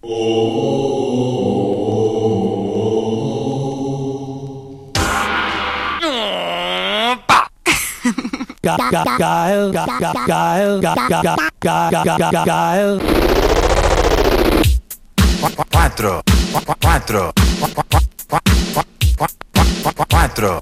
Cuatro.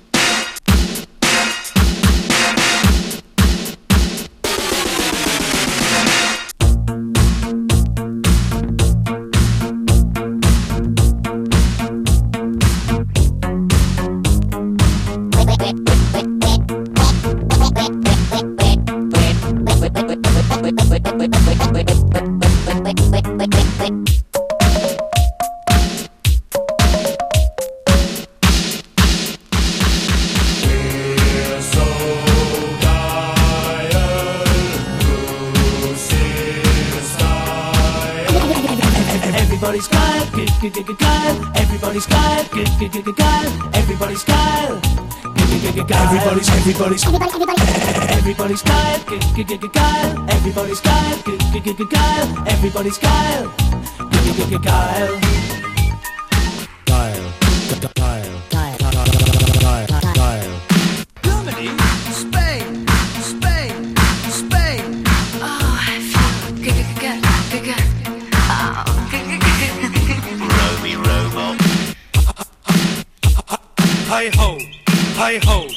Everybody's Kyle, Kyle. Everybody's Kyle, Kyle. Everybody's Kyle. Everybody's Kyle, Kyle. Everybody's Kyle, Kyle. Everybody's Kyle. Germany, Spain, Spain, Spain. Oh, I feel good. Oh, Romy Robot. Hi ho, hi ho.